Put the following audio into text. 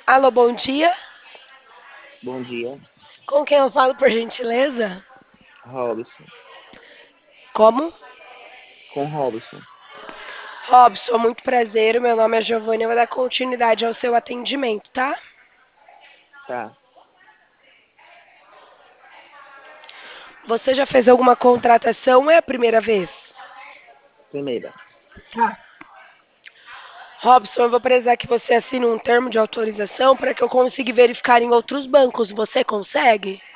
Alô, bom dia. Bom dia, Com quem eu falo, por gentileza? Robson. Como? Com Robson. Robson, muito prazer. Meu nome é Giovanni. Eu vou dar continuidade ao seu atendimento, tá? Tá. Você já fez alguma contratação ou é a primeira vez? Primeira. Tá. Robson, eu vou precisar que você assine um termo de autorização para que eu consiga verificar em outros bancos. Você consegue?